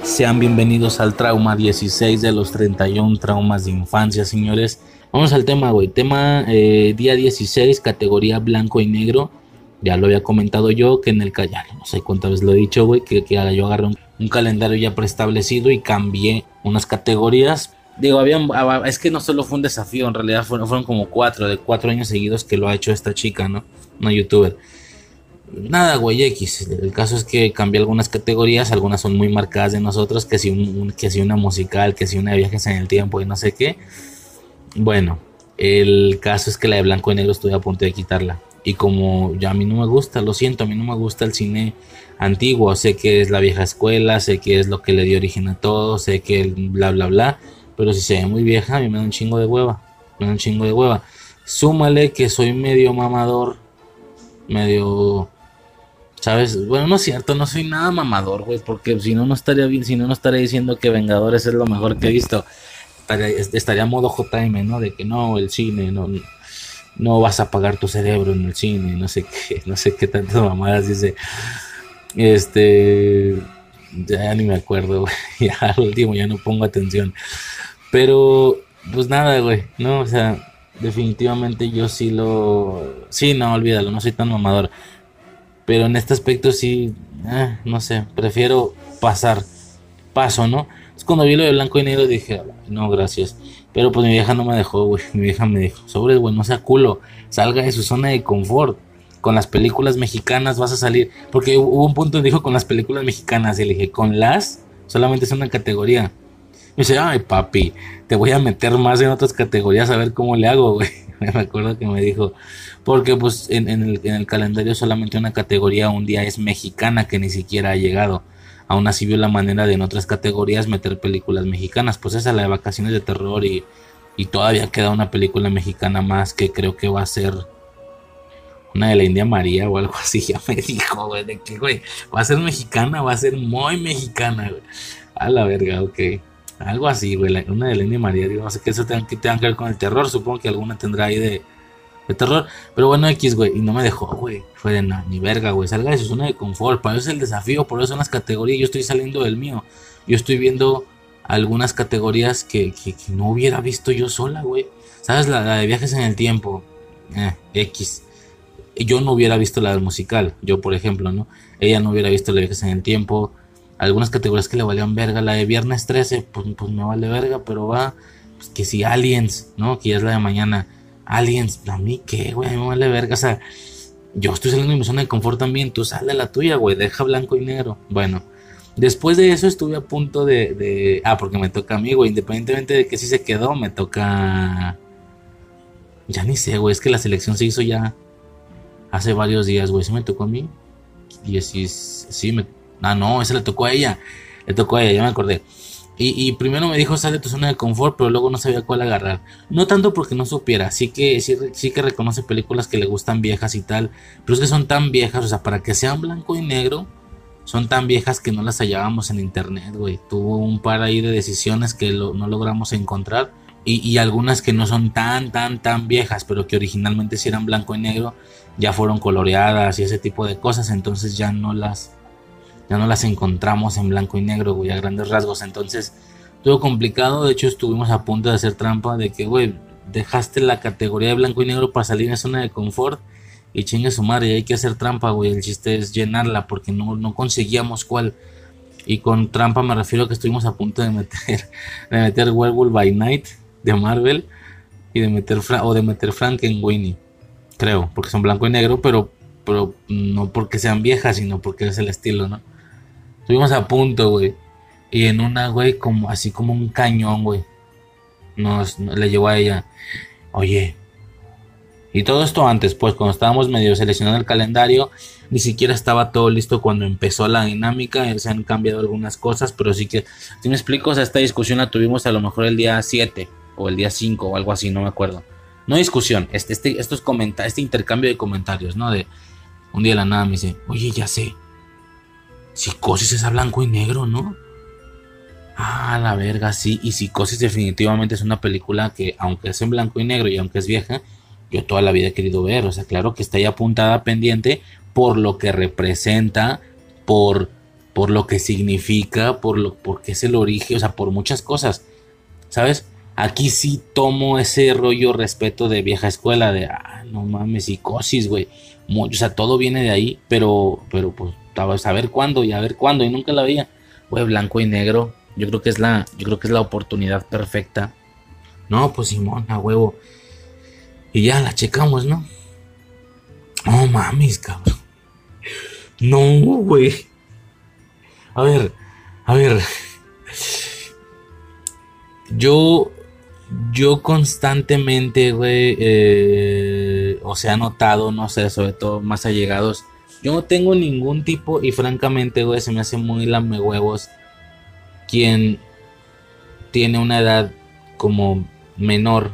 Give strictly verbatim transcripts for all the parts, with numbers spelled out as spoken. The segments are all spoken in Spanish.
Sean bienvenidos al trauma dieciséis de los treinta y uno traumas de infancia, señores. Vamos al tema, güey. Tema eh, día dieciséis, categoría blanco y negro. Ya lo había comentado yo, que en el... Ya no sé cuántas veces lo he dicho, güey, que, que yo agarré un, un calendario ya preestablecido y cambié unas categorías. Digo, habían, es que no solo fue un desafío, en realidad fueron, fueron como cuatro, de cuatro años seguidos que lo ha hecho esta chica, ¿no? Una youtuber. Nada, güey, X. El caso es que cambié algunas categorías, algunas son muy marcadas de nosotros, que si, un, que si una musical, que si una de viajes en el tiempo y no sé qué. Bueno, el caso es que la de blanco y negro estoy a punto de quitarla. Y como ya a mí no me gusta, lo siento, a mí no me gusta el cine antiguo. Sé que es la vieja escuela, sé que es lo que le dio origen a todo, sé que el bla bla bla. Pero si se ve muy vieja, a mí me da un chingo de hueva. Me da un chingo de hueva. Súmale que soy medio mamador, medio... ¿Sabes? Bueno, no es cierto, no soy nada mamador, güey, porque si no, no estaría bien, si no, no estaría diciendo que Vengadores es lo mejor que he visto. Estaría, estaría modo J M, ¿no? De que no, el cine, no, no vas a pagar tu cerebro en el cine, no sé qué, no sé qué tantas mamadas dice. Este, ya ni me acuerdo, güey, ya al último ya no pongo atención. Pero, pues nada, güey, no, o sea, definitivamente yo sí lo, sí, no, olvídalo, no soy tan mamador. Pero en este aspecto sí, eh, no sé, prefiero pasar, paso, ¿no? Es cuando vi lo de blanco y negro dije, no, gracias. Pero pues mi vieja no me dejó, güey. Mi vieja me dijo, sobre, güey, no sea culo, salga de su zona de confort. Con las películas mexicanas vas a salir. Porque hubo un punto donde dijo con las películas mexicanas. Y le dije, con las, solamente es una categoría. Me dice, ay, papi, te voy a meter más en otras categorías a ver cómo le hago, güey. Me acuerdo que me dijo, porque pues en, en, el, en el calendario solamente una categoría un día es mexicana que ni siquiera ha llegado. Aún así vio la manera de en otras categorías meter películas mexicanas. Pues esa es la de vacaciones de terror y, y todavía queda una película mexicana más que creo que va a ser una de la India María o algo así. Ya me dijo, güey, de que, güey, va a ser mexicana, va a ser muy mexicana, güey. A la verga, ok. Algo así, güey, la- una de la India María, digo, no sé qué eso tenga que, tenga que ver con el terror, supongo que alguna tendrá ahí de, de terror, pero bueno, X, güey, y no me dejó, güey, fue de nada, ni verga, güey, salga de su zona de confort, para eso es el desafío, por eso son las categorías, yo estoy saliendo del mío, yo estoy viendo algunas categorías que, que, que no hubiera visto yo sola, güey, ¿sabes? La, la de viajes en el tiempo, eh, X, yo no hubiera visto la del musical, yo por ejemplo, ¿no? Ella no hubiera visto la de viajes en el tiempo, algunas categorías que le valían verga, la de viernes trece pues, pues me vale verga, pero va, pues que si Aliens, ¿no? Que ya es la de mañana, Aliens, a mí qué, güey, a mí me vale verga, o sea, yo estoy saliendo de mi zona de confort también, tú sal de la tuya, güey, deja blanco y negro, bueno. Después de eso estuve a punto de, de... Ah, porque me toca a mí, güey. Independientemente de que sí se quedó, me toca... Ya ni sé, güey. Es que la selección se hizo ya hace varios días, güey. ¿Sí me tocó a mí? Y así, sí, me... Ah, no, ese le tocó a ella. Le tocó a ella, ya me acordé. Y, y primero me dijo, sal de tu zona de confort, pero luego no sabía cuál agarrar. No tanto porque no supiera, sí que, sí, sí que reconoce películas que le gustan viejas y tal, pero es que son tan viejas, o sea, para que sean blanco y negro, son tan viejas que no las hallábamos en internet, güey. Tuvo un par ahí de decisiones que lo- no logramos encontrar. Y, y algunas que no son tan, tan, tan viejas, pero que originalmente sí eran blanco y negro, ya fueron coloreadas y ese tipo de cosas, entonces ya no las ya no las encontramos en blanco y negro, güey, a grandes rasgos. Entonces, todo complicado. De hecho, estuvimos a punto de hacer trampa de que, güey, dejaste la categoría de blanco y negro para salir en zona de confort y chingue su madre, y hay que hacer trampa, güey. El chiste es llenarla porque no, no conseguíamos cuál. Y con trampa me refiero a que estuvimos a punto de meter, de meter Werewolf by Night de Marvel y de meter, Fra o de meter Frankenweenie, creo, porque son blanco y negro, pero, pero no porque sean viejas, sino porque es el estilo, ¿no? Estuvimos a punto, güey. Y en una, güey, como, así como un cañón, güey. Nos, le llegó a ella. Oye. Y todo esto antes, pues, cuando estábamos medio seleccionando el calendario, ni siquiera estaba todo listo cuando empezó la dinámica. eh, Se han cambiado algunas cosas, pero sí que, si me explico, o sea, esta discusión la tuvimos a lo mejor el día siete o el día cinco o algo así, no me acuerdo. No discusión, este, este, estos comenta este intercambio de comentarios, ¿no? De un día de la nada me dice, oye, ya sé, Psicosis es a blanco y negro, ¿no? Ah, la verga, sí. Y Psicosis definitivamente es una película que, aunque es en blanco y negro y aunque es vieja, yo toda la vida he querido ver. O sea, claro que está ahí apuntada pendiente por lo que representa, por por lo que significa, por lo, porque es el origen, o sea, por muchas cosas, ¿sabes? Aquí sí tomo ese rollo respeto de vieja escuela, de, ah, no mames, psicosis, güey. Mu- O sea, todo viene de ahí, pero, pero pues, a ver cuándo y a ver cuándo, y nunca la veía. Güey, blanco y negro, yo creo que es la, yo creo que es la oportunidad perfecta. No, pues Simón, a huevo. Y ya la checamos, ¿no? No mames, cabrón. No, güey. A ver, a ver. Yo, yo constantemente, güey, eh, o sea, he notado, no sé, sobre todo más allegados. Yo no tengo ningún tipo, y francamente, güey, se me hace muy lamehuevos quien tiene una edad como menor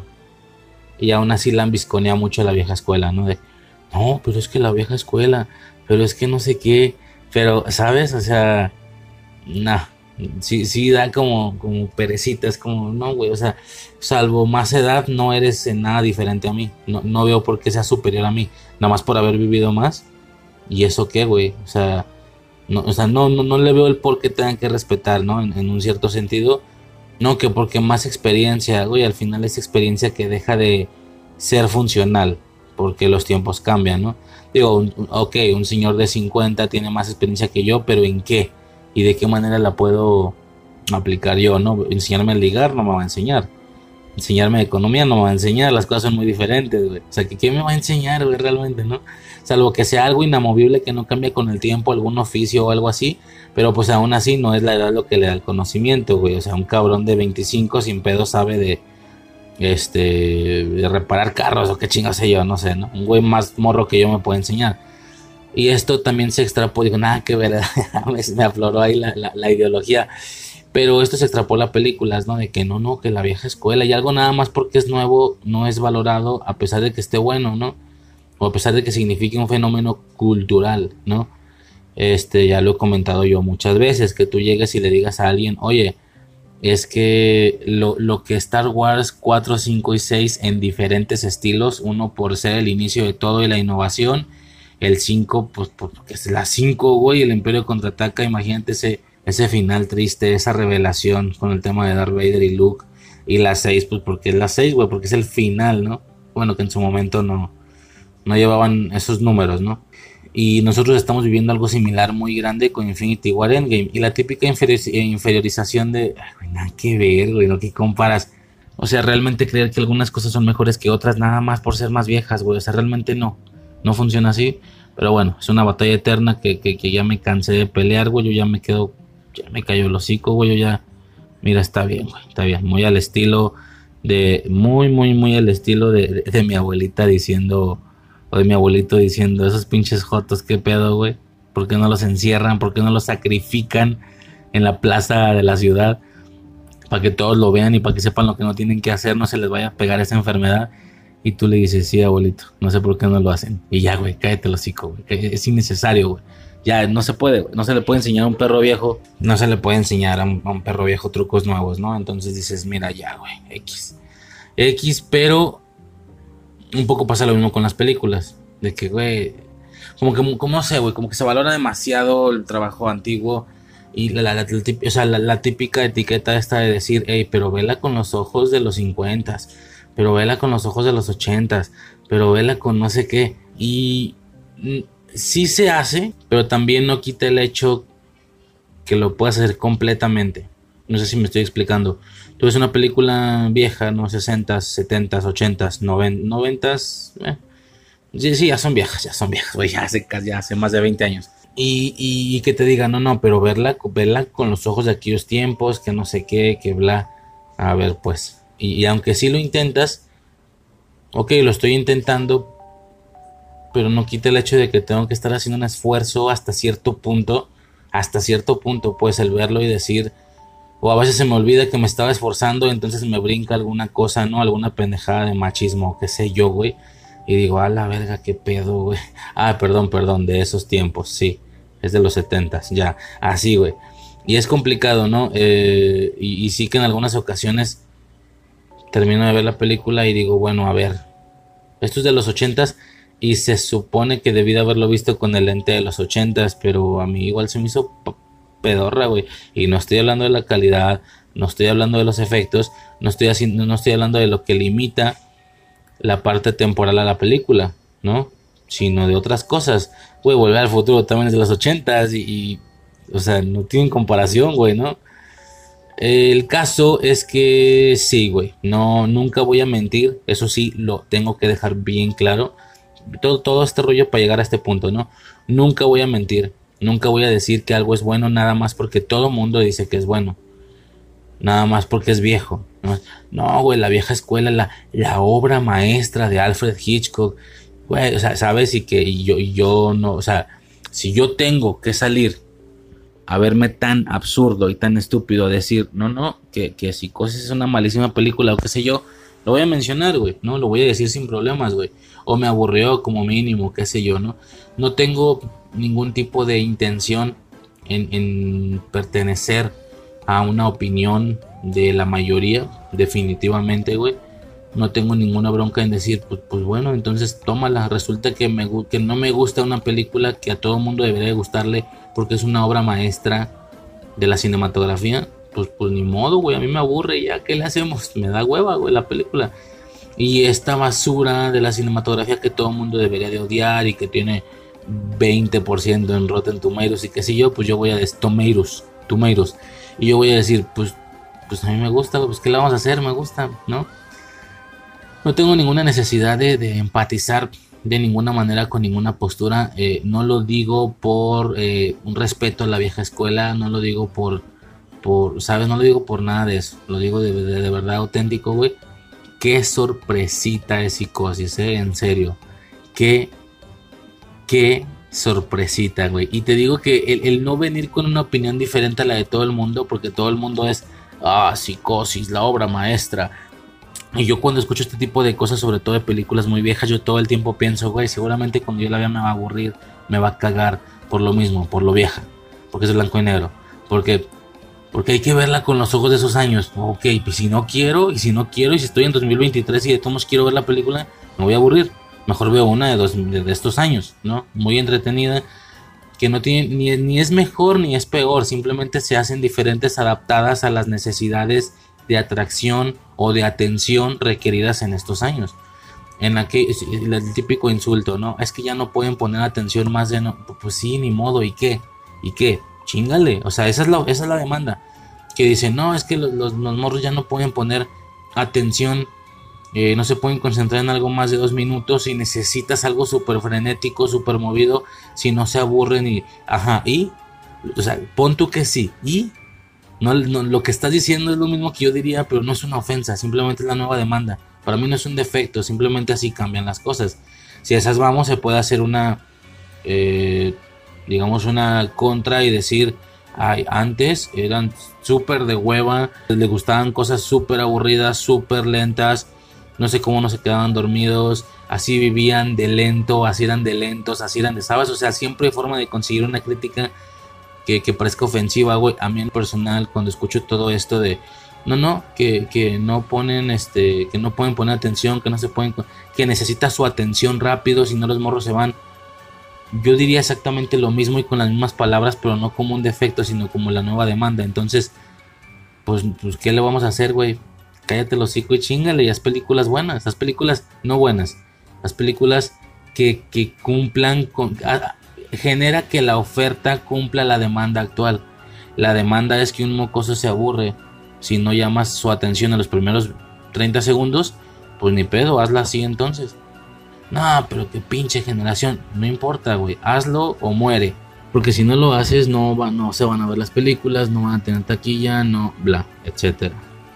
y aún así la ambisconea mucho a la vieja escuela, ¿no? De, no, pero es que la vieja escuela, pero es que no sé qué, pero, ¿sabes? O sea, nah, sí, sí da como, como perecita, es como, no, güey, o sea, salvo más edad, no eres en nada diferente a mí, no, no veo por qué seas superior a mí, nada más por haber vivido más, y eso qué, güey, o sea, no, o sea, no, no, no le veo el por qué tengan que respetar, ¿no? En, en un cierto sentido, no, que porque más experiencia, güey, al final es experiencia que deja de ser funcional, porque los tiempos cambian, ¿no? Digo, un- un- ok, un señor de cincuenta tiene más experiencia que yo, pero ¿en qué? ¿Y de qué manera la puedo aplicar yo, no? Enseñarme a ligar no me va a enseñar. Enseñarme economía no me va a enseñar, las cosas son muy diferentes, güey. O sea, que ¿qué me va a enseñar, güey, realmente, no? Salvo que sea algo inamovible que no cambia con el tiempo, algún oficio o algo así, pero pues aún así no es la edad lo que le da el conocimiento, güey. O sea, un cabrón de veinticinco sin pedo sabe de, este, de reparar carros o qué chingas sé yo, no sé, ¿no? Un güey más morro que yo me puede enseñar. Y esto también se extrapoló, digo, nada que ver, me, me afloró ahí la, la, la ideología. Pero esto se extrapola a películas, ¿no? De que no, no, que la vieja escuela y algo nada más porque es nuevo no es valorado a pesar de que esté bueno, ¿no? O a pesar de que signifique un fenómeno cultural, ¿no? Este, ya lo he comentado yo muchas veces, que tú llegues y le digas a alguien, oye, es que lo, lo que Star Wars cuatro, cinco y seis en diferentes estilos, uno por ser el inicio de todo y la innovación, el cinco pues porque es la cinco güey, el Imperio contraataca, imagínate ese, ese final triste, esa revelación con el tema de Darth Vader y Luke, y la seis pues porque es la seis güey, porque es el final, ¿no? Bueno, que en su momento no, no llevaban esos números, ¿no? Y nosotros estamos viviendo algo similar muy grande con Infinity War Endgame. Y la típica inferi- inferiorización de, "Ay, güey, nada que ver, güey, no que comparas. O sea, realmente creer que algunas cosas son mejores que otras nada más por ser más viejas, güey. O sea, realmente no. No funciona así. Pero bueno, es una batalla eterna que, que, que ya me cansé de pelear, güey. Yo ya me quedo, ya me cayó el hocico, güey. Yo ya, mira, está bien, güey. Está bien. Muy al estilo de, muy, muy, muy al estilo de, de, de mi abuelita diciendo o de mi abuelito diciendo, esos pinches jotos, qué pedo, güey. ¿Por qué no los encierran? ¿Por qué no los sacrifican en la plaza de la ciudad? Para que todos lo vean y para que sepan lo que no tienen que hacer, no se les vaya a pegar esa enfermedad. Y tú le dices, sí, abuelito, no sé por qué no lo hacen. Y ya, güey, cállate el hocico, güey. Es innecesario, güey. Ya, no se puede, güey. No se le puede enseñar a un perro viejo. No se le puede enseñar a un, a un perro viejo trucos nuevos, ¿no? Entonces dices, mira, ya, güey, X. X, pero un poco pasa lo mismo con las películas. De que, güey, como que, como no sé, güey, como que se valora demasiado el trabajo antiguo. Y la, la, la, tip- o sea, la, la típica etiqueta esta de decir, hey, pero vela con los ojos de los cincuenta, pero vela con los ojos de los ochenta, pero vela con no sé qué. Y mm, sí se hace, pero también no quita el hecho que lo puedas hacer completamente. No sé si me estoy explicando. Tú ves una película vieja, ¿no? Sesenta, setenta, ochenta, noventa. Eh. Sí, sí, ya son viejas, ya son viejas, güey, ya hace, ya hace más de veinte años. Y, y, y que te diga, no, no, pero verla, verla con los ojos de aquellos tiempos, que no sé qué, que bla. A ver, pues. Y, y aunque sí lo intentas, ok, lo estoy intentando, pero no quita el hecho de que tengo que estar haciendo un esfuerzo hasta cierto punto, hasta cierto punto, pues el verlo y decir, o a veces se me olvida que me estaba esforzando, entonces me brinca alguna cosa, ¿no? Alguna pendejada de machismo, qué sé yo, güey. Y digo, a la verga, qué pedo, güey. Ah, perdón, perdón, de esos tiempos, sí. Es de los setentas, ya. Así, güey. Y es complicado, ¿no? Eh, y, y sí que en algunas ocasiones termino de ver la película y digo, bueno, a ver, esto es de los ochentas y se supone que debí de haberlo visto con el lente de los ochentas, pero a mí igual se me hizo pedorra, güey. Y no estoy hablando de la calidad, no estoy hablando de los efectos, no estoy haciendo, no estoy hablando de lo que limita la parte temporal a la película, ¿no? Sino de otras cosas. Güey, Volver al Futuro también es de los ochentas y, y o sea, no tienen comparación, güey, ¿no? El caso es que sí, güey, no, nunca voy a mentir, eso sí, lo tengo que dejar bien claro. Todo, todo este rollo para llegar a este punto, ¿no? Nunca voy a mentir, nunca voy a decir que algo es bueno nada más porque todo mundo dice que es bueno. Nada más porque es viejo. No, no, güey, la vieja escuela, la, la obra maestra de Alfred Hitchcock. Güey, o sea, ¿sabes? Y que y yo, y yo no, o sea, si yo tengo que salir a verme tan absurdo y tan estúpido a decir, no, no, que, que Psicosis es una malísima película o qué sé yo, lo voy a mencionar, güey, ¿no? Lo voy a decir sin problemas, güey. O me aburrió como mínimo, qué sé yo, ¿no? No tengo ningún tipo de intención en, en pertenecer a una opinión de la mayoría, definitivamente, güey. No tengo ninguna bronca en decir, pues, pues bueno, entonces tómala. Resulta que, me, que no me gusta una película que a todo mundo debería gustarle porque es una obra maestra de la cinematografía. Pues, pues ni modo, güey, a mí me aburre, ya, ¿qué le hacemos? Me da hueva, güey, la película. Y esta basura de la cinematografía que todo el mundo debería de odiar y que tiene veinte por ciento en Rotten Tomatoes y qué sé yo, pues yo voy a decir Tomatoes, Tomatoes. Y yo voy a decir, pues, pues a mí me gusta, pues qué le vamos a hacer, me gusta, ¿no? No tengo ninguna necesidad de, de empatizar de ninguna manera con ninguna postura. Eh, no lo digo por eh, un respeto a la vieja escuela, no lo digo por, por, ¿sabes? No lo digo por nada de eso. Lo digo de, de, de verdad auténtico, güey. Qué sorpresita es Psicosis, eh, en serio. Qué, qué sorpresita, güey. Y te digo que el, el no venir con una opinión diferente a la de todo el mundo, porque todo el mundo es, ah, Psicosis, la obra maestra. Y yo cuando escucho este tipo de cosas, sobre todo de películas muy viejas, yo todo el tiempo pienso, güey, seguramente cuando yo la vea me va a aburrir, me va a cagar por lo mismo, por lo vieja, porque es blanco y negro, porque, porque hay que verla con los ojos de esos años. Ok, pues si no quiero, y si no quiero, y si estoy en dos mil veintitrés y de todos quiero ver la película, me voy a aburrir. Mejor veo una de, dos, de, de estos años, ¿no? Muy entretenida, que no tiene, ni, ni es mejor ni es peor, simplemente se hacen diferentes, adaptadas a las necesidades de atracción o de atención requeridas en estos años. En la que el típico insulto, ¿no? Es que ya no pueden poner atención más de no. Pues sí, ni modo, ¿y qué? ¿Y qué? Chíngale. O sea, esa es la, esa es la demanda. Que dicen, no, es que los, los, los morros ya no pueden poner atención, eh, no se pueden concentrar en algo más de dos minutos. Si necesitas algo súper frenético, súper movido, si no se aburren y. Ajá, y. O sea, pon tú que sí, y. No, no, lo que estás diciendo es lo mismo que yo diría, pero no es una ofensa, simplemente es la nueva demanda. Para mí no es un defecto, simplemente así cambian las cosas. Si a esas vamos, se puede hacer una, eh, digamos, una contra y decir, ay, antes eran súper de hueva, les gustaban cosas súper aburridas, súper lentas, no sé cómo no se quedaban dormidos, así vivían de lento, así eran de lentos, así eran de, ¿sabes? O sea, siempre hay forma de conseguir una crítica Que, que parezca ofensiva, güey. A mí en personal, cuando escucho todo esto de no, no, que, que no ponen este, que no pueden poner atención, que no se pueden, que necesita su atención rápido, si no los morros se van. Yo diría exactamente lo mismo y con las mismas palabras, pero no como un defecto, sino como la nueva demanda. Entonces, pues, pues ¿qué le vamos a hacer, güey? Cállate el hocico y chingale, y haz películas buenas, haz películas no buenas, haz películas que, que cumplan con... A, genera que la oferta cumpla la demanda actual. La demanda es que un mocoso se aburre si no llamas su atención en los primeros treinta segundos, pues ni pedo, hazla así entonces. No, pero qué pinche generación, no importa, güey, hazlo o muere, porque si no lo haces no, va, no se van a ver las películas, no van a tener taquilla, no, bla, etcétera.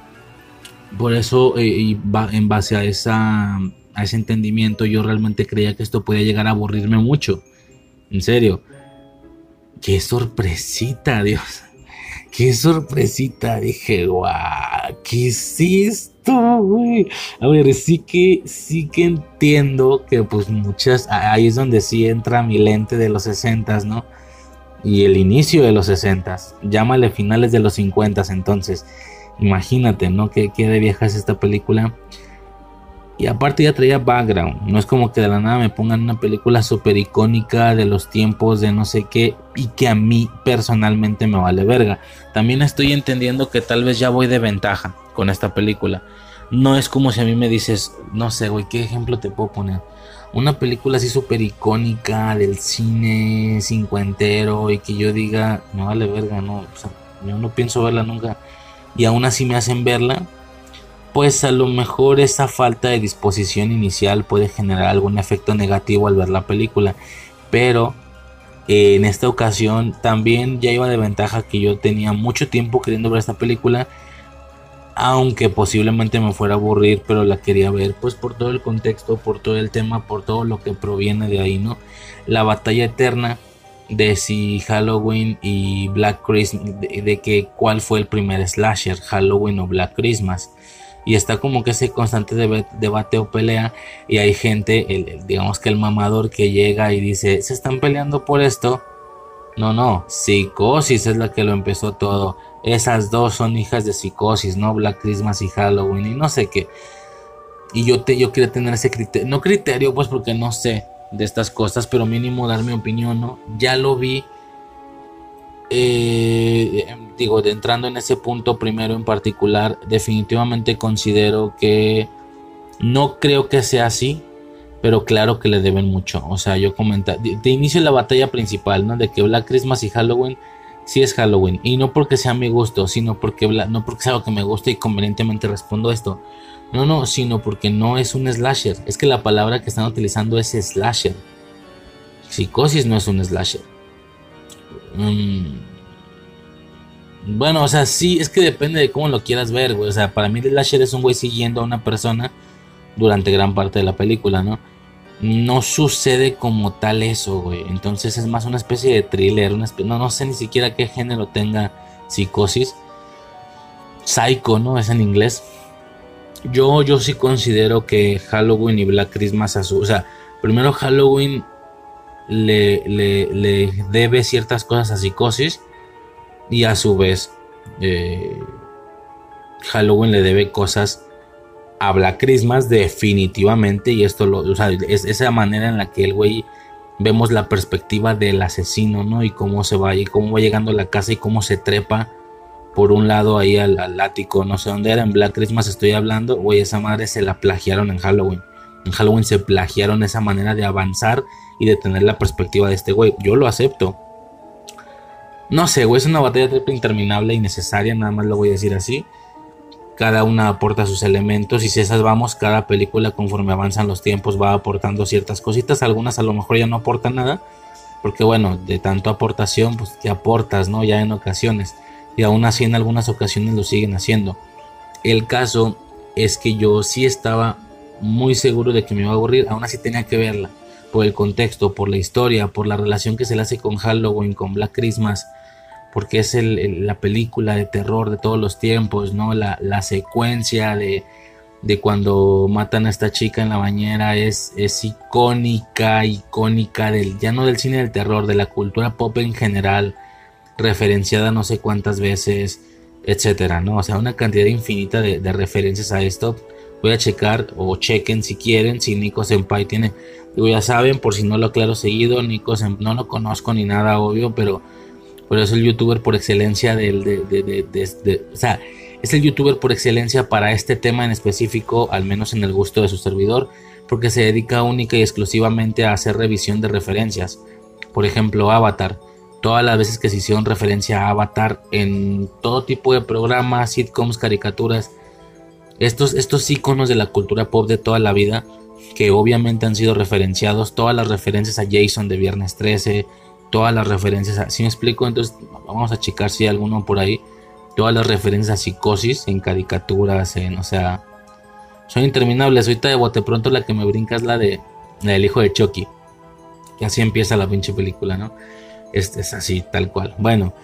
Por eso, eh, y va, en base a esa a ese entendimiento, yo realmente creía que esto podía llegar a aburrirme mucho. En serio, qué sorpresita, Dios, qué sorpresita. Dije, guau, ¿qué es esto, güey? A ver, sí que, sí que entiendo que pues muchas, ahí es donde sí entra mi lente de los sesentas, ¿no? Y el inicio de los sesentas, llámale finales de los cincuentas, entonces, imagínate, ¿no? Qué, qué de vieja es esta película. Y aparte ya traía background, no es como que de la nada me pongan una película súper icónica de los tiempos de no sé qué y que a mí personalmente me vale verga. También estoy entendiendo que tal vez ya voy de ventaja con esta película. No es como si a mí me dices, no sé, güey, ¿qué ejemplo te puedo poner? Una película así súper icónica del cine cincuentero y que yo diga, me vale verga, no, o sea, yo no pienso verla nunca y aún así me hacen verla. Pues a lo mejor esa falta de disposición inicial puede generar algún efecto negativo al ver la película. Pero eh, en esta ocasión también ya iba de ventaja que yo tenía mucho tiempo queriendo ver esta película. Aunque posiblemente me fuera a aburrir, pero la quería ver pues por todo el contexto, por todo el tema, por todo lo que proviene de ahí, ¿no? La batalla eterna de si Halloween y Black Christmas, de, de que cuál fue el primer slasher, Halloween o Black Christmas. Y está como que ese constante deb- debate o pelea. Y hay gente, el, el- digamos que el mamador que llega y dice, se están peleando por esto. No, no, Psicosis es la que lo empezó todo. Esas dos son hijas de Psicosis, ¿no? Black Christmas y Halloween y no sé qué. Y yo, te, yo quería tener ese criterio, no criterio pues porque no sé de estas cosas, pero mínimo dar mi opinión, ¿no? Ya lo vi. Eh, digo, de entrando en ese punto primero en particular, definitivamente considero que no creo que sea así, pero claro que le deben mucho. O sea, yo comenta de, de inicio la batalla principal, ¿no? De que Black Christmas y Halloween sí es Halloween. Y no porque sea mi gusto, sino porque, Bla- no porque sea algo que me guste y convenientemente respondo esto. No, no, sino porque no es un slasher. Es que la palabra que están utilizando es slasher. Psicosis no es un slasher. Mm, bueno, o sea, sí, es que depende de cómo lo quieras ver, güey. O sea, para mí el slasher es un güey siguiendo a una persona durante gran parte de la película, ¿no? No sucede como tal eso, güey. Entonces es más una especie de thriller, una espe- no, no sé ni siquiera qué género tenga Psicosis. Psycho, ¿no? Es en inglés. Yo, yo sí considero que Halloween y Black Christmas, a su- o sea, primero Halloween le, le, le debe ciertas cosas a Psicosis y a su vez eh, Halloween le debe cosas a Black Christmas definitivamente. Y esto lo, o sea, es esa manera en la que el güey vemos la perspectiva del asesino, ¿no? Y cómo se va y cómo va llegando a la casa y cómo se trepa por un lado ahí al, al ático, no sé dónde era, en Black Christmas estoy hablando, güey, esa madre se la plagiaron en Halloween. En Halloween se plagiaron esa manera de avanzar y de tener la perspectiva de este güey. Yo lo acepto. No sé, güey, es una batalla triple interminable y necesaria, nada más lo voy a decir así. Cada una aporta sus elementos y si esas vamos, cada película conforme avanzan los tiempos va aportando ciertas cositas, algunas a lo mejor ya no aportan nada, porque bueno, de tanto aportación, pues que aportas, ¿no? Ya en ocasiones, y aún así en algunas ocasiones lo siguen haciendo. El caso es que yo sí estaba muy seguro de que me iba a aburrir, aún así tenía que verla, por el contexto, por la historia, por la relación que se le hace con Halloween, con Black Christmas, porque es el, el- la película de terror de todos los tiempos, ¿no? La, la secuencia de, de cuando matan a esta chica en la bañera es, es icónica, icónica del, ya no del cine del terror, de la cultura pop en general, referenciada no sé cuántas veces, etcétera, ¿no? O sea, una cantidad infinita de, de referencias a esto. Voy a checar o chequen si quieren si Nico Senpai tiene, digo, ya saben, por si no lo aclaro seguido, Nico Senpai, no lo conozco ni nada, obvio, pero pero es el youtuber por excelencia del, de, de, de, de, de, o sea, es el youtuber por excelencia para este tema en específico, al menos en el gusto de su servidor, porque se dedica única y exclusivamente a hacer revisión de referencias. Por ejemplo, Avatar. Todas las veces que se hicieron referencia a Avatar en todo tipo de programas, sitcoms, caricaturas, estos, estos iconos de la cultura pop de toda la vida, que obviamente han sido referenciados, todas las referencias a Jason de Viernes trece, todas las referencias a, ¿sí me explico? Entonces vamos a checar si hay alguno por ahí, todas las referencias a Psicosis en caricaturas, en, o sea, son interminables. Ahorita de bote pronto la que me brinca es la de la del hijo de Chucky, que así empieza la pinche película, ¿no? Este es así, tal cual. Bueno,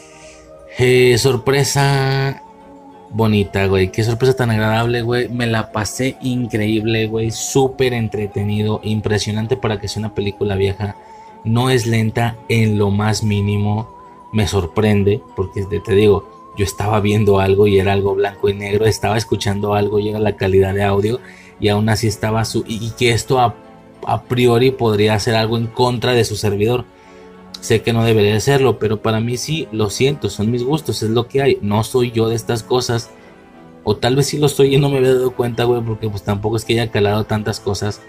eh, sorpresa bonita, güey. Qué sorpresa tan agradable, güey. Me la pasé increíble, güey. Súper entretenido. Impresionante para que sea una película vieja. No es lenta en lo más mínimo. Me sorprende. Porque te, te digo, yo estaba viendo algo y era algo blanco y negro, estaba escuchando algo y era la calidad de audio, y aún así estaba su... y, y que esto a, a priori podría ser algo en contra de su servidor. Sé que no debería hacerlo, pero para mí sí, lo siento, son mis gustos, es lo que hay. No soy yo de estas cosas, o tal vez sí lo soy y no me había dado cuenta, güey, porque pues tampoco es que haya calado tantas cosas.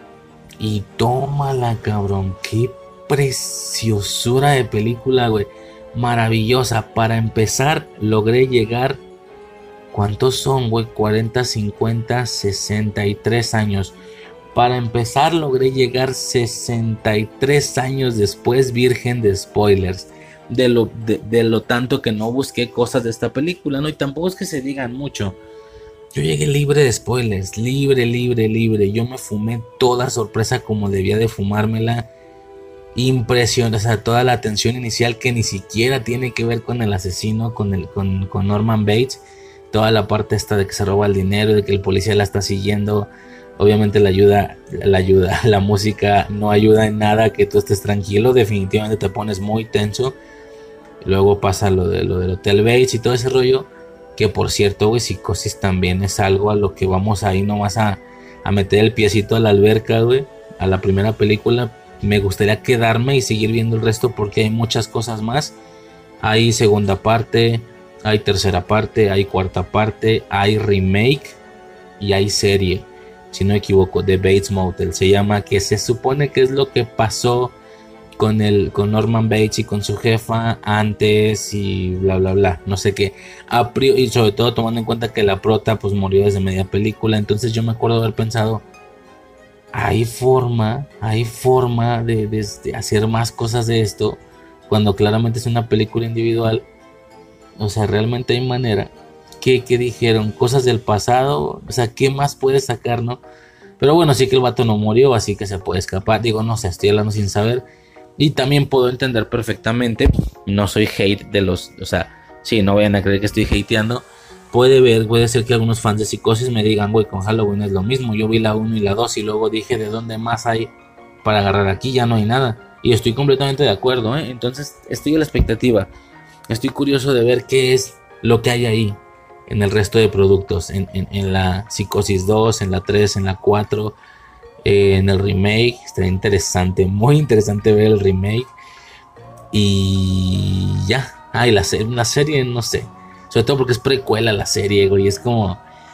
Y tómala, cabrón, qué preciosura de película, güey. Maravillosa. Para empezar, logré llegar... ¿Cuántos son, güey? cuarenta, cincuenta, sesenta y tres años. Para empezar, logré llegar sesenta y tres años después, virgen de spoilers. De lo, de, de lo tanto que no busqué cosas de esta película, ¿no? Y tampoco es que se digan mucho. Yo llegué libre de spoilers, libre, libre, libre. Yo me fumé toda sorpresa como debía de fumármela. Impresionante, o sea, toda la tensión inicial que ni siquiera tiene que ver con el asesino, con, el, con, con Norman Bates. Toda la parte esta de que se roba el dinero, de que el policía la está siguiendo. Obviamente la ayuda, la ayuda, la música no ayuda en nada que tú estés tranquilo, definitivamente te pones muy tenso. Luego pasa lo, de, lo del Hotel Bates y todo ese rollo, que por cierto, güey, Psicosis también es algo a lo que vamos ahí nomás a, a meter el piecito a la alberca, güey, a la primera película. Me gustaría quedarme y seguir viendo el resto porque hay muchas cosas más. Hay segunda parte, hay tercera parte, hay cuarta parte, hay remake y hay serie. Si no me equivoco, The Bates Motel se llama, que se supone que es lo que pasó con el con Norman Bates y con su jefa antes y bla bla bla, no sé qué, a priori, y sobre todo tomando en cuenta que la prota pues murió desde media película. Entonces yo me acuerdo haber pensado, hay forma, hay forma de, de, de hacer más cosas de esto, cuando claramente es una película individual. O sea, realmente hay manera. ¿Qué, qué dijeron? Cosas del pasado. O sea, ¿qué más puede sacar, no? Pero bueno, sí que el vato no murió, así que se puede escapar. Digo, no sé, estoy hablando sin saber. Y también puedo entender perfectamente. No soy hate de los... O sea, sí, no vayan a creer que estoy hateando. Puede ver, puede ser que algunos fans de Psicosis me digan, güey, con Halloween es lo mismo. Yo vi la uno y la dos y luego dije, ¿de dónde más hay para agarrar aquí? Ya no hay nada. Y estoy completamente de acuerdo, ¿eh? Entonces, estoy a la expectativa. Estoy curioso de ver qué es lo que hay ahí en el resto de productos, en, en, en la Psicosis dos, en la tres, en la cuatro, eh, en el remake. Está interesante, muy interesante ver el remake. Y ya, ah, y la, la serie, no sé, sobre todo porque es precuela la serie, güey, es como,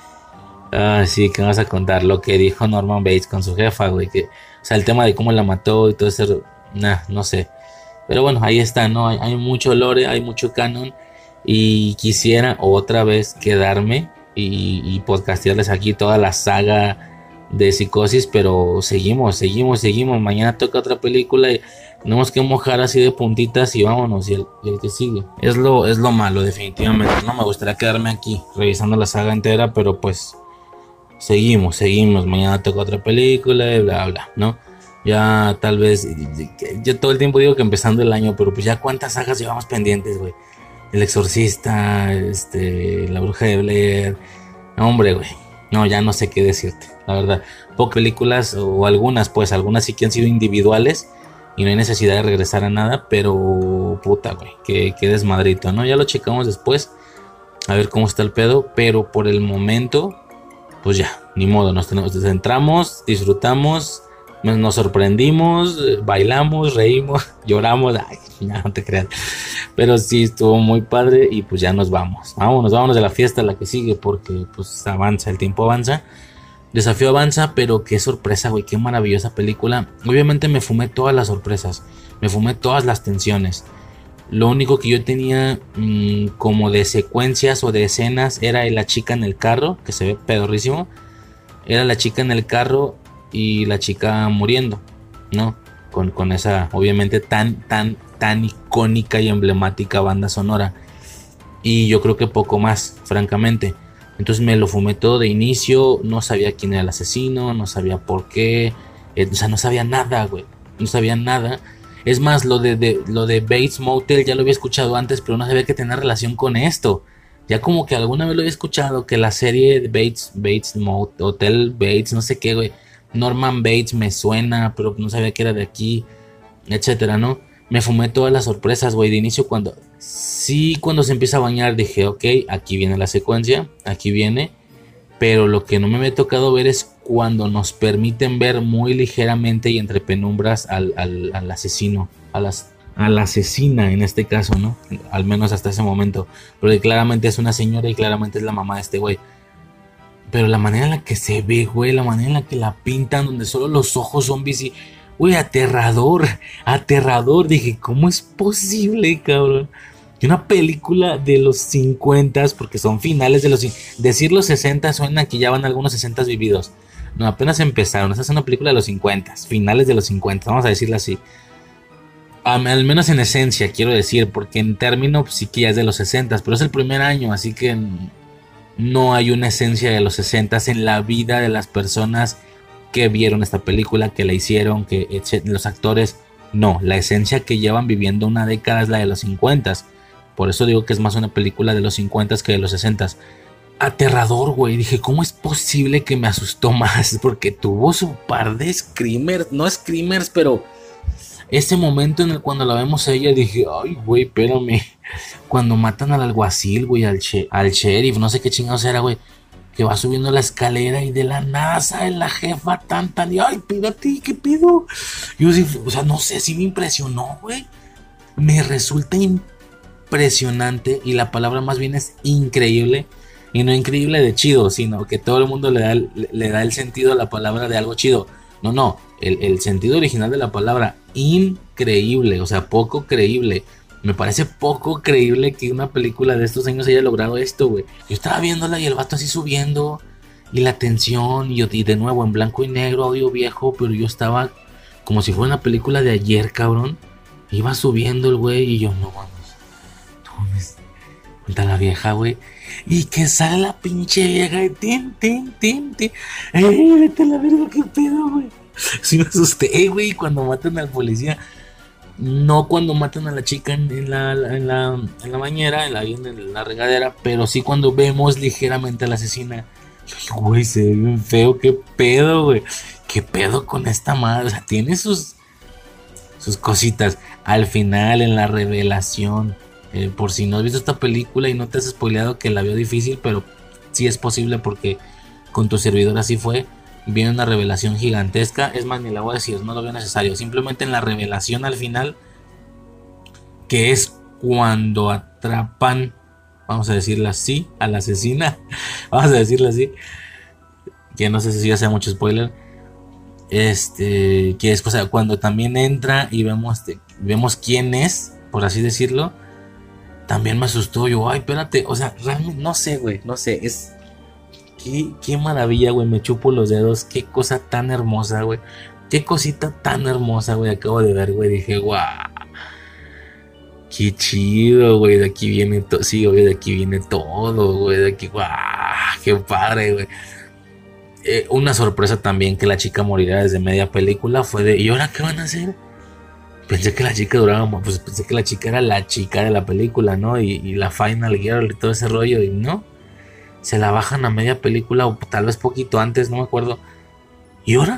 ah, sí, que vas a contar lo que dijo Norman Bates con su jefa, güey, que, o sea, el tema de cómo la mató y todo eso, nah, no sé. Pero bueno, ahí está, ¿no? Hay, hay mucho lore, hay mucho canon. Y quisiera otra vez quedarme y, y podcastearles aquí toda la saga de Psicosis. Pero seguimos, seguimos, seguimos. Mañana toca otra película y tenemos que mojar así de puntitas y vámonos. Y el, y el que sigue. Es lo, es lo malo, definitivamente. No me gustaría quedarme aquí revisando la saga entera, pero pues seguimos, seguimos. Mañana toca otra película y bla, bla, ¿no? Ya tal vez, yo todo el tiempo digo que empezando el año, pero pues ya cuántas sagas llevamos pendientes, güey. El Exorcista, este, La Bruja de Blair. No, hombre, güey. No, ya no sé qué decirte, la verdad. Pocas películas, o algunas, pues, algunas sí que han sido individuales y no hay necesidad de regresar a nada, pero puta, güey, qué, qué desmadrito, ¿no? Ya lo checamos después, a ver cómo está el pedo, pero por el momento, pues ya, ni modo, nos, tenemos, nos centramos, disfrutamos. Nos sorprendimos, bailamos, reímos, lloramos. Ay, no te creas. Pero sí, estuvo muy padre y pues ya nos vamos. Vámonos, vámonos de la fiesta a la que sigue porque pues avanza, el tiempo avanza. Desafío avanza, pero qué sorpresa, güey, qué maravillosa película. Obviamente me fumé todas las sorpresas, me fumé todas las tensiones. Lo único que yo tenía mmm, como de secuencias o de escenas era la chica en el carro, que se ve pedorrísimo. Era la chica en el carro y la chica muriendo, ¿no? Con, con esa, obviamente, tan, tan, tan icónica y emblemática banda sonora. Y yo creo que poco más, francamente. Entonces me lo fumé todo de inicio. No sabía quién era el asesino, no sabía por qué. Eh, o sea, no sabía nada, güey. No sabía nada. Es más, lo de, de, lo de Bates Motel ya lo había escuchado antes, pero no sabía que tenía relación con esto. Ya como que alguna vez lo había escuchado, que la serie de Bates, Bates Motel, Hotel Bates, no sé qué, güey. Norman Bates me suena, pero no sabía que era de aquí, etcétera, ¿no? Me fumé todas las sorpresas, güey, de inicio cuando Sí, cuando se empieza a bañar dije, ok, aquí viene la secuencia, aquí viene. Pero lo que no me había tocado ver es cuando nos permiten ver muy ligeramente y entre penumbras al, al, al asesino, a, las, a la asesina en este caso, ¿no? Al menos hasta ese momento. Porque claramente es una señora y claramente es la mamá de este güey. Pero la manera en la que se ve, güey, la manera en la que la pintan, donde solo los ojos son bici, güey, aterrador, aterrador. Dije, ¿cómo es posible, cabrón? Que una película de los cincuenta, porque son finales de los... Decir los sesenta suena que ya van algunos sesenta vividos. No, apenas empezaron. Esta es una película de los cincuenta, finales de los cincuenta, vamos a decirlo así. Um, al menos en esencia, quiero decir, porque en términos pues, sí que ya es de los sesenta, pero es el primer año, así que no hay una esencia de los sesenta en la vida de las personas que vieron esta película, que la hicieron, que etcétera, los actores. No, la esencia que llevan viviendo una década es la de los cincuenta. Por eso digo que es más una película de los cincuenta que de los sesenta. Aterrador, güey. Dije, ¿cómo es posible que me asustó más? Porque tuvo su par de screamers. No screamers, pero ese momento en el cuando la vemos a ella, dije, ay, güey, espérame. Cuando matan al alguacil, güey, al, che, al sheriff, no sé qué chingados era, güey. Que va subiendo la escalera y de la nada sale la jefa tan tan. Y ay, pídate, ¿qué pido? Yo sí, o sea, no sé, sí me impresionó, güey. Me resulta impresionante. Y la palabra más bien es increíble. Y no increíble de chido, sino que todo el mundo le da el, le da el sentido a la palabra de algo chido. No, no, el, el sentido original de la palabra, increíble, o sea, poco creíble. Me parece poco creíble que una película de estos años haya logrado esto, güey. Yo estaba viéndola y el vato así subiendo, y la tensión, y, yo, y de nuevo en blanco y negro, audio viejo, pero yo estaba como si fuera una película de ayer, cabrón. Iba subiendo el güey y yo, no vamos, no mames. Cuenta la vieja, güey. Y que sale la pinche vieja y tin, tin, tin, tin. ¡Ey, vete a la verga, qué pedo, güey! Sí me asusté, güey, cuando matan al policía. No cuando matan a la chica en, en, la, en, la, en la bañera, en la, en la regadera, pero sí cuando vemos ligeramente a la asesina. Yo, güey, se ve bien feo, qué pedo, güey. Qué pedo con esta madre. O sea, tiene sus, sus cositas. Al final, en la revelación. Eh, por si no has visto esta película y no te has spoileado, que la veo difícil, pero sí es posible porque con tu servidor así fue. Viene una revelación gigantesca. Es más, ni la voy a decir, no lo veo necesario. Simplemente en la revelación al final, que es cuando atrapan, vamos a decirlo así, a la asesina. Vamos a decirlo así, que no sé si ya sea mucho spoiler. Este, que es, o sea, cuando también entra y vemos, vemos quién es, por así decirlo. También me asustó. Yo, ay, espérate, o sea, realmente no sé, güey, no sé, es... Qué, qué maravilla, güey, me chupo los dedos. Qué cosa tan hermosa, güey. Qué cosita tan hermosa, güey, acabo de ver, güey. Dije, guau, qué chido, güey. De aquí viene todo. Sí, güey, de aquí viene todo, güey. De aquí, guau, qué padre, güey. Eh, una sorpresa también que la chica morirá desde media película fue de, ¿y ahora qué van a hacer? Pensé que la chica duraba, pues pensé que la chica era la chica de la película, ¿no? Y, y la final girl y todo ese rollo, y no. Se la bajan a media película o tal vez poquito antes, no me acuerdo. ¿Y ahora?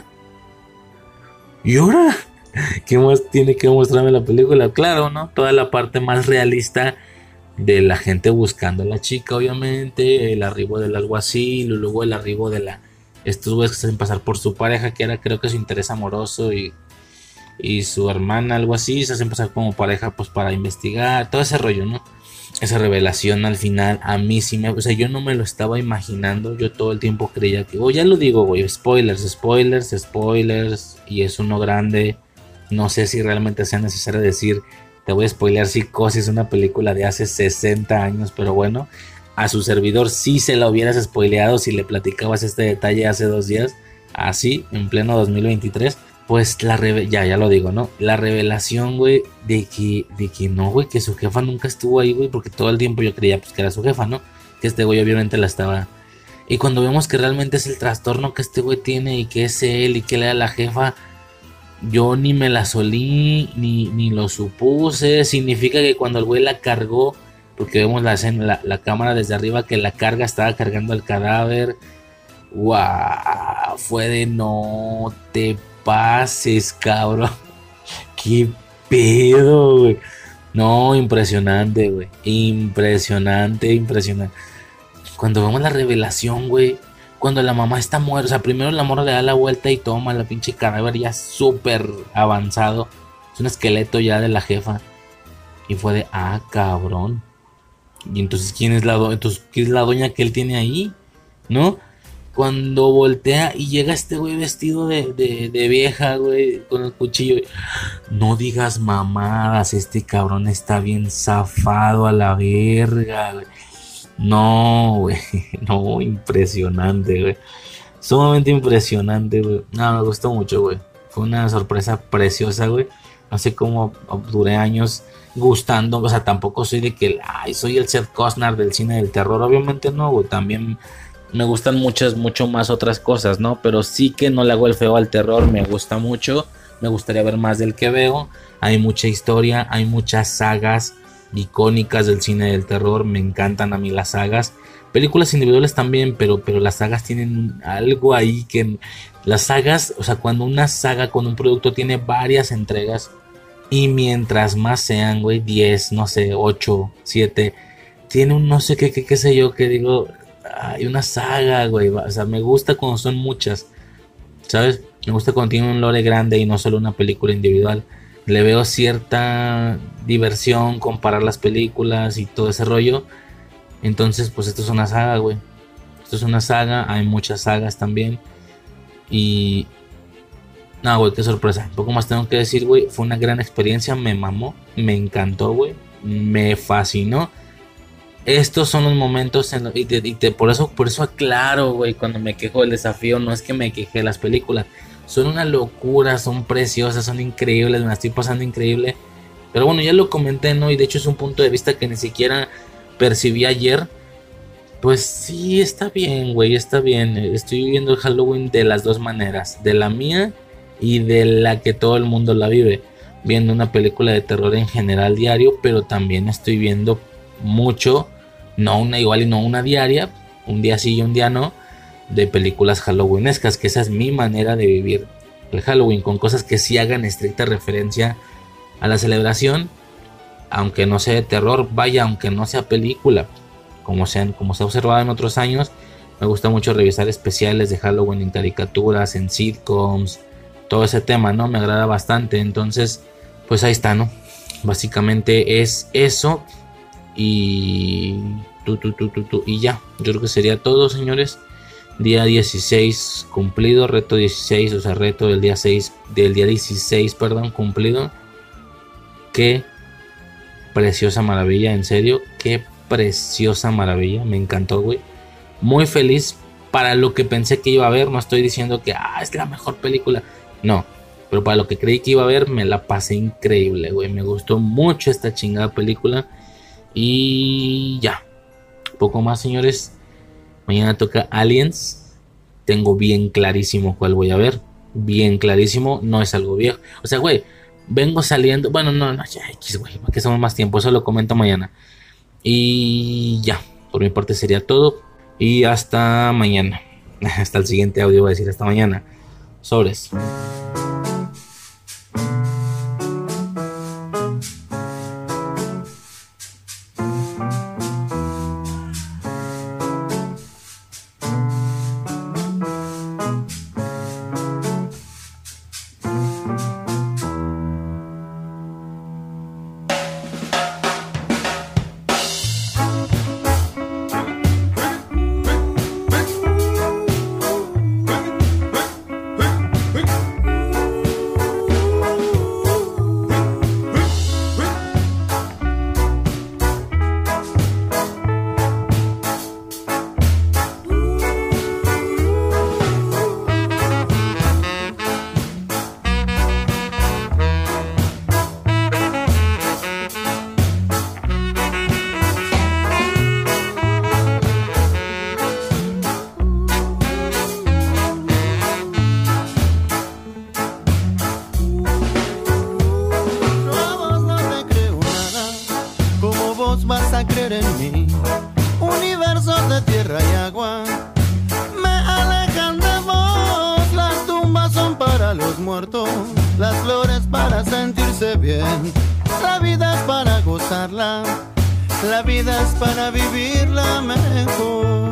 ¿Y ahora? ¿Qué más tiene que mostrarme la película? Claro, ¿no? Toda la parte más realista de la gente buscando a la chica, obviamente. El arribo del alguacil, y luego el arribo de la... Estos güeyes que se hacen pasar por su pareja, que era creo que su interés amoroso, y, y su hermana, algo así. Se hacen pasar como pareja pues para investigar, todo ese rollo, ¿no? Esa revelación al final a mí sí me... O sea, yo no me lo estaba imaginando. Yo todo el tiempo creía que... Oh, ya lo digo, güey. Spoilers, spoilers, spoilers. Y es uno grande. No sé si realmente sea necesario decir... Te voy a spoilear Psicosis, una película de hace sesenta años. Pero bueno, a su servidor sí se la hubieras spoileado si le platicabas este detalle hace dos días. Así, en pleno dos mil veintitrés. Pues la reve ya, ya lo digo, ¿no? La revelación, güey, de que, de que no, güey, que su jefa nunca estuvo ahí, güey, porque todo el tiempo yo creía pues que era su jefa, ¿no? Que este güey obviamente la estaba... Y cuando vemos que realmente es el trastorno que este güey tiene y que es él y que él era la jefa, yo ni me la solí, ni, ni lo supuse. Significa que cuando el güey la cargó, porque vemos la escena, la, la cámara desde arriba que la carga, estaba cargando el cadáver. ¡Wow! Fue de no te pases, cabrón. Qué pedo, güey. No, impresionante, güey. Impresionante, impresionante. Cuando vemos la revelación, güey. Cuando la mamá está muerta. O sea, primero la morra le da la vuelta y toma la pinche cadáver ya súper avanzado. Es un esqueleto ya de la jefa. Y fue de, ah, cabrón. Y entonces, ¿quién es la, do entonces, ¿quién es la doña que él tiene ahí? ¿No? Cuando voltea y llega este güey vestido de, de, de vieja, güey, con el cuchillo. No digas mamadas, este cabrón está bien zafado a la verga, güey. No, güey, no, impresionante, güey. Sumamente impresionante, güey. No, me gustó mucho, güey. Fue una sorpresa preciosa, güey. No sé cómo duré años gustando, o sea, tampoco soy de que, ay, soy el Seth Costner del cine del terror, obviamente no, güey, también me gustan muchas, mucho más otras cosas, ¿no? Pero sí que no le hago el feo al terror, me gusta mucho, me gustaría ver más del que veo, hay mucha historia, hay muchas sagas icónicas del cine del terror, me encantan a mí las sagas, películas individuales también, pero, pero las sagas tienen algo ahí que, las sagas, o sea, cuando una saga con un producto tiene varias entregas, y mientras más sean, güey, diez, no sé, ocho, siete, tiene un no sé qué, qué, qué sé yo, que digo, hay una saga, güey, o sea, me gusta cuando son muchas, ¿sabes? Me gusta cuando tiene un lore grande y no solo una película individual. Le veo cierta diversión comparar las películas y todo ese rollo. Entonces, pues esto es una saga, güey. Esto es una saga, hay muchas sagas también. Y... no, güey, qué sorpresa. Poco más tengo que decir, güey. Fue una gran experiencia, me mamó, me encantó, güey. Me fascinó. Estos son los momentos en los, y, te, y te, por eso por eso aclaro, güey, cuando me quejo del desafío, no es que me queje de las películas. Son una locura, son preciosas, son increíbles, me la estoy pasando increíble. Pero bueno, ya lo comenté, ¿no? Y de hecho es un punto de vista que ni siquiera percibí ayer. Pues sí, está bien, güey, está bien. Estoy viviendo el Halloween de las dos maneras. De la mía y de la que todo el mundo la vive. Viendo una película de terror en general diario, pero también estoy viendo mucho, no una igual y no una diaria, un día sí y un día no, de películas halloweenescas, que esa es mi manera de vivir el Halloween, con cosas que sí hagan estricta referencia a la celebración, aunque no sea de terror, vaya, aunque no sea película, como, sean, como se ha observado en otros años. Me gusta mucho revisar especiales de Halloween en caricaturas, en sitcoms, todo ese tema, ¿no? Me agrada bastante, entonces, pues ahí está, ¿no? Básicamente es eso. Y tu, tu, tu, tu, tu, y ya, yo creo que sería todo, señores. Día dieciséis cumplido, reto dieciséis, o sea, reto del día seis, del día dieciséis, perdón, cumplido. Qué preciosa maravilla, en serio, qué preciosa maravilla, me encantó, güey. Muy feliz para lo que pensé que iba a ver, no estoy diciendo que ah, es la mejor película, no, pero para lo que creí que iba a ver, me la pasé increíble, güey. Me gustó mucho esta chingada película. Y ya, poco más, señores. Mañana toca Aliens. Tengo bien clarísimo cuál voy a ver. Bien clarísimo, no es algo viejo. O sea, güey, vengo saliendo. Bueno, no, no, ya, X, güey, para que somos más tiempo. Eso lo comento mañana. Y ya, por mi parte sería todo. Y hasta mañana. Hasta el siguiente audio voy a decir hasta mañana. Sobres. Las flores para sentirse bien, la vida es para gozar. gozarla. La vida es para vivirla mejor.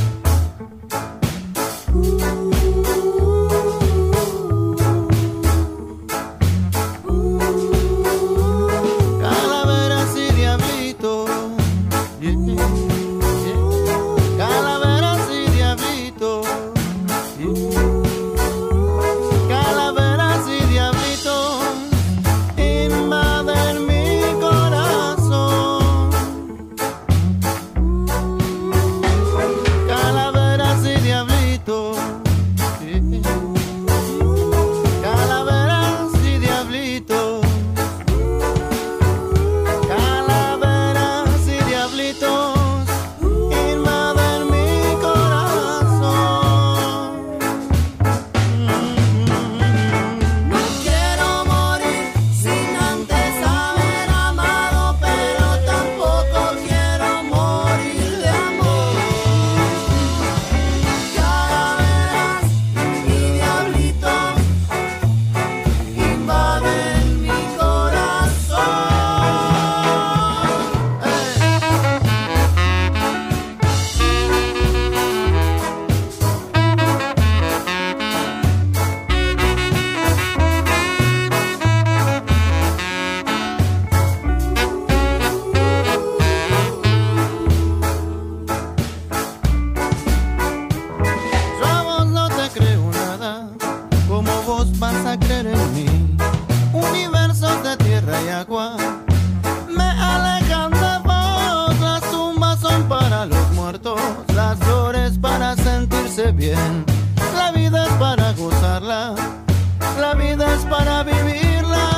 Calaveras y diablitos, yeah, yeah. Calaveras y diablitos, yeah. Calaveras y diablitos invaden mi corazón. Calaveras y diablitos, yeah. Calaveras y diablitos. Calaveras y diablitos invaden mi corazón. No quiero morir sin antes haber amado, pero tampoco quiero morir de amor. Calaveras y diablitos invaden mi corazón. Yo a vos no te creo nada, como vos vas a creer en mí. Universos de tierra y agua me alejan de vos. Las tumbas son para los muertos, las flores para sentirse bien. La vida es para gozarla, la vida es para vivirla.